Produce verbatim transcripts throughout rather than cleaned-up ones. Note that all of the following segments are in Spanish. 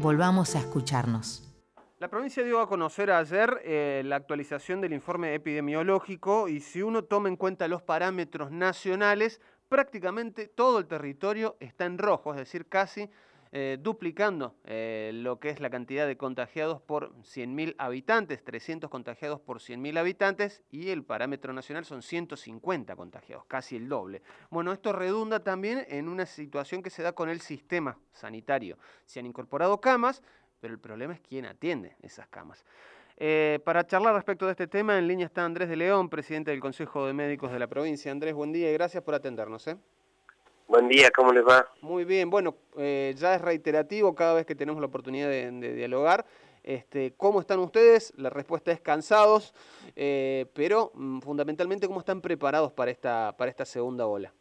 Volvamos a escucharnos. La provincia dio a conocer ayer eh, la actualización del informe epidemiológico y si uno toma en cuenta los parámetros nacionales, prácticamente todo el territorio está en rojo, es decir, casi eh, duplicando eh, lo que es la cantidad de contagiados por cien mil habitantes, trescientos contagiados por cien mil habitantes y el parámetro nacional son ciento cincuenta contagiados, casi el doble. Bueno, esto redunda también en una situación que se da con el sistema sanitario. Se han incorporado camas, pero el problema es quién atiende esas camas. Eh, para charlar respecto de este tema, en línea está Andrés de León, presidente del Consejo de Médicos de la provincia. Andrés, buen día y gracias por atendernos. ¿eh? Buen día, ¿cómo les va? Muy bien, bueno, eh, ya es reiterativo cada vez que tenemos la oportunidad de, de dialogar. Este, ¿Cómo están ustedes? La respuesta es cansados, eh, pero mm, fundamentalmente, ¿cómo están preparados para esta, para esta segunda ola?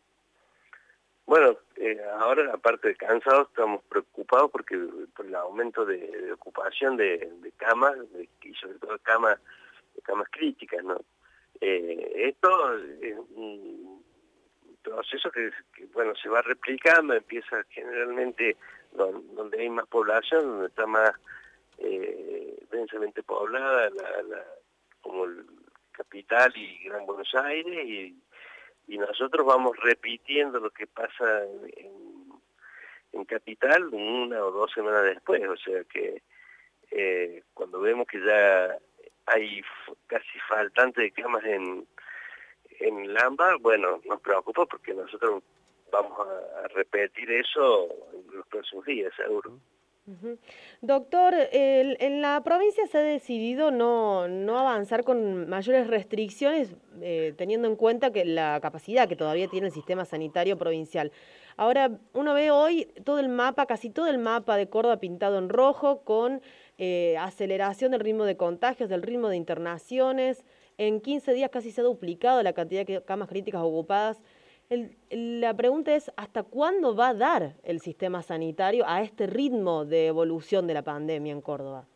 Bueno, eh, ahora aparte de cansados estamos preocupados porque por el aumento de, de ocupación de, de camas de, y sobre todo camas, de camas críticas, ¿no? Eh, esto es un proceso que, que, bueno, se va replicando, empieza generalmente donde, donde hay más población, donde está más eh, densamente poblada, la, la, como el capital y Gran Buenos Aires, y y nosotros vamos repitiendo lo que pasa en, en Capital una o dos semanas después, o sea que eh, cuando vemos que ya hay casi faltante de camas en, en Lamba, bueno, nos preocupa porque nosotros vamos a, a repetir eso en los próximos días, seguro. Uh-huh. Doctor, el, en la provincia se ha decidido no, no avanzar con mayores restricciones, eh, teniendo en cuenta que la capacidad que todavía tiene el sistema sanitario provincial. Ahora, uno ve hoy todo el mapa, casi todo el mapa de Córdoba pintado en rojo, con eh, aceleración del ritmo de contagios, del ritmo de internaciones. En quince días casi se ha duplicado la cantidad de camas críticas ocupadas. El, la pregunta es, ¿hasta cuándo va a dar el sistema sanitario a este ritmo de evolución de la pandemia en Córdoba?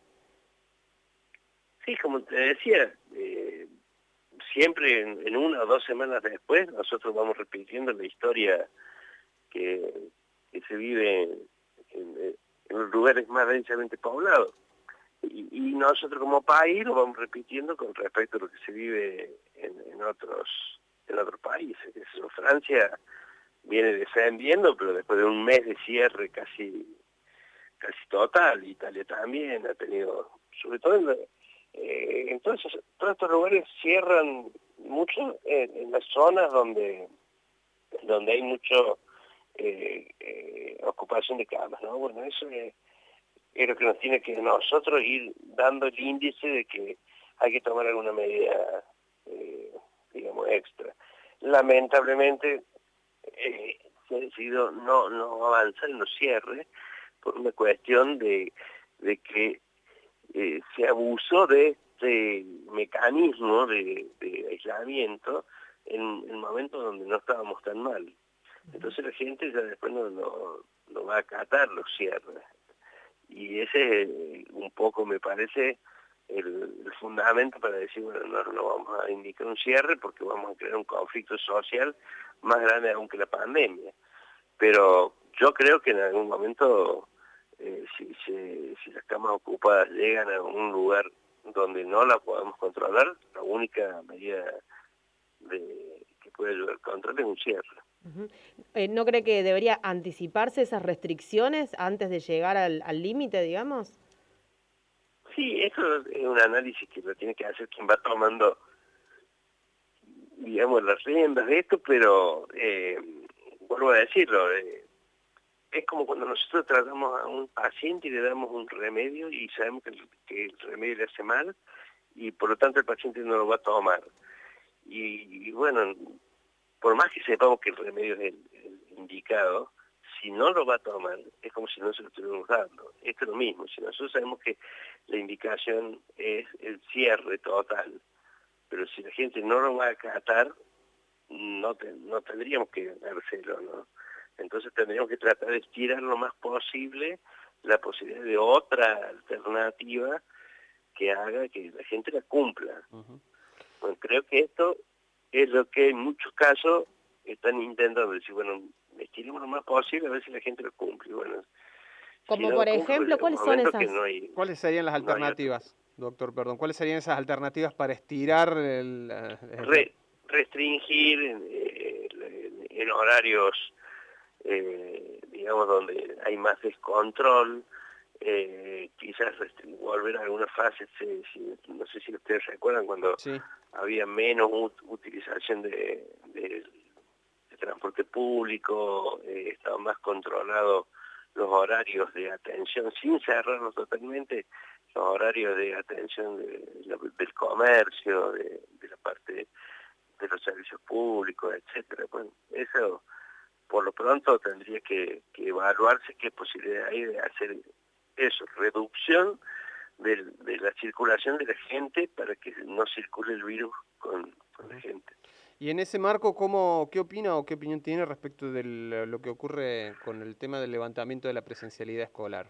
Sí, como te decía, eh, siempre en, en una o dos semanas después nosotros vamos repitiendo la historia que, que se vive en, en, en los lugares más densamente poblados. Y, y nosotros como país lo vamos repitiendo con respecto a lo que se vive en, en otros en otros países. Eso, Francia viene descendiendo, pero después de un mes de cierre casi casi total. Italia también ha tenido, sobre todo en, eh, entonces todos estos lugares cierran mucho en, en las zonas donde donde hay mucho eh, eh, ocupación de camas, ¿no? Bueno, eso es, es lo que nos tiene que nosotros ir dando el índice de que hay que tomar alguna medida eh, digamos, extra. Lamentablemente eh, se ha decidido no, no avanzar en los cierres por una cuestión de, de que eh, se abusó de este mecanismo de, de aislamiento en, en momentos donde no estábamos tan mal. Entonces la gente ya después no, no, no va a acatar los cierres. Y ese es un poco, me parece, el, el fundamento para decir, bueno, no, no vamos a indicar un cierre porque vamos a crear un conflicto social más grande aún que la pandemia. Pero yo creo que en algún momento, eh, si, si, si las camas ocupadas llegan a un lugar donde no la podemos controlar, la única medida de, que puede ayudar al control es un cierre. Uh-huh. eh, ¿No cree que debería anticiparse esas restricciones antes de llegar al límite, digamos? Sí, eso es un análisis que lo tiene que hacer quien va tomando, digamos, las riendas de esto, pero eh, vuelvo a decirlo, eh, es como cuando nosotros tratamos a un paciente y le damos un remedio y sabemos que el, que el remedio le hace mal y por lo tanto el paciente no lo va a tomar. Y, y bueno, por más que sepamos que el remedio es el, el indicado, si no lo va a tomar, es como si no se lo estuviéramos dando. Esto es lo mismo, si nosotros sabemos que la indicación es el cierre total, pero si la gente no lo va a acatar, no, te, no tendríamos que dárselo, ¿no? Entonces tendríamos que tratar de estirar lo más posible la posibilidad de otra alternativa que haga que la gente la cumpla. Uh-huh. Bueno, creo que esto es lo que en muchos casos están intentando decir, bueno, estiremos lo más posible a ver si la gente lo cumple. Bueno, Como si no por cumple, ejemplo, un ¿cuáles son momento esas? que no hay, ¿Cuáles serían las no hay otro. alternativas, doctor? Perdón, ¿cuáles serían esas alternativas para estirar el... eh, Re- restringir en, en- en horarios, eh, digamos, donde hay más descontrol, eh, quizás restring- volver a alguna fase, si, si- no sé si ustedes recuerdan cuando Sí. había menos ut- utilización de, de- de transporte público, eh, estaban más controlados los horarios de atención, sin cerrarlos totalmente, los horarios de atención de la- del comercio, de, de la parte de los servicios públicos, etcétera. Bueno, eso por lo pronto tendría que, que evaluarse qué posibilidad hay de hacer eso, reducción del, de la circulación de la gente para que no circule el virus con, con la gente. Y en ese marco, ¿cómo, qué opina o qué opinión tiene respecto de lo que ocurre con el tema del levantamiento de la presencialidad escolar?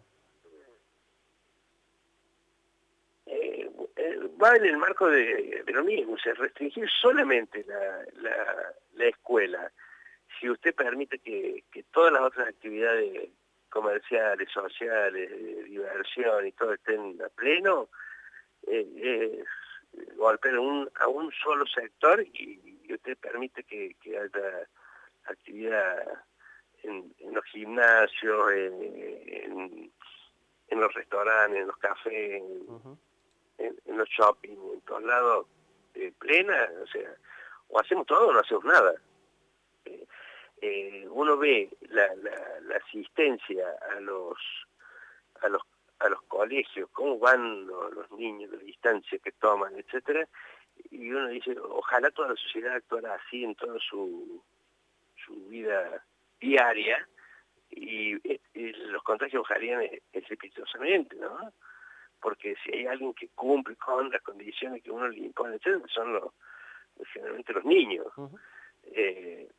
Eh, eh, va en el marco de, de lo mismo, o sea, restringir solamente la, la, la escuela. Si usted permite que, que todas las otras actividades comerciales, sociales, de diversión y todo estén a pleno, eh, eh, golpear a un, a un solo sector y, y usted permite que, que haya actividad en, en los gimnasios, en, en, en los restaurantes, en los cafés, en, Uh-huh. en, en los shopping, en todos lados, eh, plena, o sea, o hacemos todo o no hacemos nada. Eh, eh, uno ve la, la, la asistencia a los a los a los colegios, cómo van los, los niños, la distancia que toman, etcétera, y uno dice, ojalá toda la sociedad actuara así en toda su, su vida diaria, y, y los contagios bajarían estrepitosamente, ¿no? Porque si hay alguien que cumple con las condiciones que uno le impone, etcétera, son los, generalmente los niños. Uh-huh. Eh,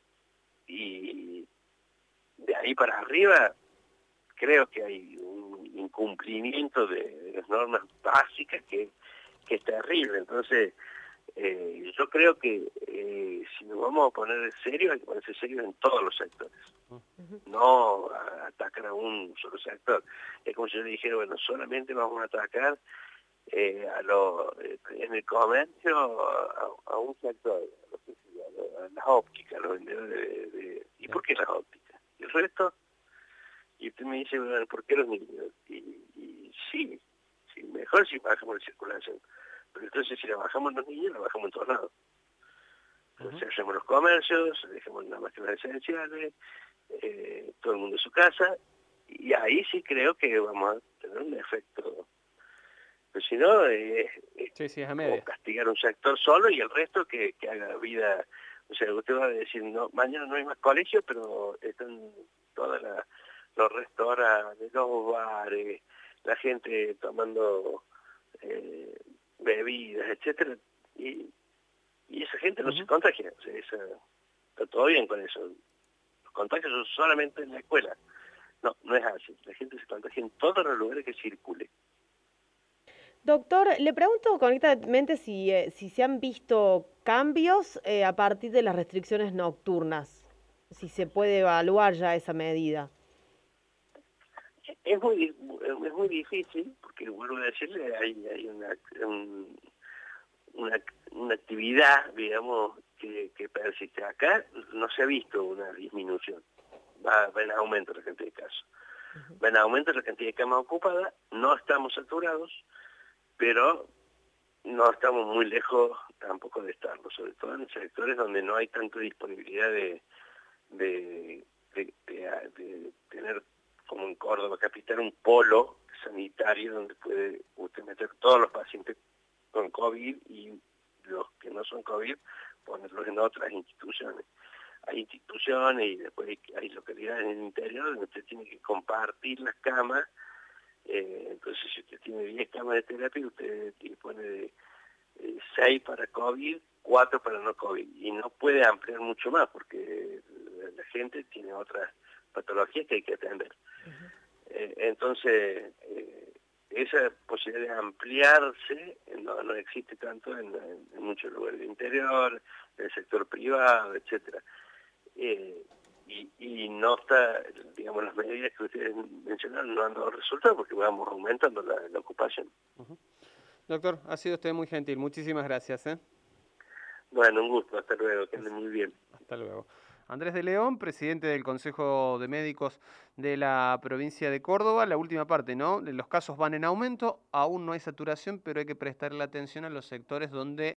y de ahí para arriba creo que hay un incumplimiento de, de las normas básicas que, que es terrible. Entonces, eh, yo creo que eh, si nos vamos a poner serios, hay que ponerse serios en todos los sectores. Uh-huh. No a atacar a un solo sector. Es como si yo le dijera, bueno, solamente vamos a atacar eh, a lo, eh, en el comercio a, a un sector, a, a las ópticas, los vendedores de, de, ¿y por qué las ópticas? ¿Y el resto? Y usted me dice, bueno, ¿por qué los niños? Y, y sí, sí, mejor si bajamos la circulación. Pero entonces si la bajamos los niños, la bajamos en todos lados. Entonces uh-huh. hacemos los comercios, dejemos las máquinas esenciales, eh, todo el mundo en su casa, y ahí sí creo que vamos a tener un efecto. Pero si no, eh, sí, sí, es a como castigar un sector solo y el resto que, que haga vida. O sea, usted va a decir, no, mañana no hay más colegio, pero están todas las... los restaurantes, los bares, la gente tomando eh, bebidas, etcétera, y, y esa gente no uh-huh. se contagia, o sea, esa, está todo bien con eso. Los contagios son solamente en la escuela. No, no es así. La gente se contagia en todos los lugares que circule. Doctor, le pregunto concretamente si, eh, si se han visto cambios eh, a partir de las restricciones nocturnas, si se puede evaluar ya esa medida. Es muy es muy difícil, porque vuelvo a decirle, hay, hay una, un, una, una actividad, digamos, que, que persiste. Acá no se ha visto una disminución, va, va en aumento la cantidad de casos. Uh-huh. Va en aumento la cantidad de camas ocupadas, no estamos saturados, pero no estamos muy lejos tampoco de estarlo, sobre todo en sectores donde no hay tanta disponibilidad de, de, de, de, de tener, como en Córdoba capital, un polo sanitario donde puede usted meter todos los pacientes con COVID y los que no son COVID ponerlos en otras instituciones. Hay instituciones y después hay, hay localidades en el interior donde usted tiene que compartir las camas. Eh, entonces, si usted tiene diez camas de terapia, usted dispone de eh, seis para COVID, cuatro para no COVID. Y no puede ampliar mucho más porque la, la gente tiene otras patologías que hay que atender. Uh-huh. Eh, entonces, eh, esa posibilidad de ampliarse no, no existe tanto en, en, en muchos lugares del interior, en el sector privado, etcétera. Eh, y, y no está, digamos, digamos, las medidas que ustedes mencionaron no han dado resultado porque vamos aumentando la, la ocupación. Uh-huh. Doctor, ha sido usted muy gentil. Muchísimas gracias. ¿eh? Bueno, un gusto. Hasta luego. Que anden muy bien. Hasta luego. Andrés de León, presidente del Consejo de Médicos de la provincia de Córdoba. La última parte, ¿no? Los casos van en aumento, aún no hay saturación, pero hay que prestarle atención a los sectores donde